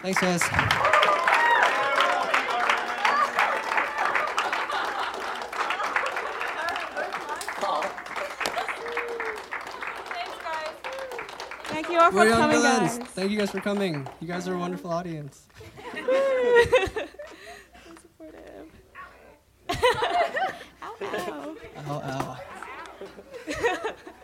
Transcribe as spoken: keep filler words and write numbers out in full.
Thanks, guys. Thank you all for We're Young coming, Villains. guys. Thank you guys for coming. You guys are a wonderful audience. Supportive. ow, ow. Ow, ow.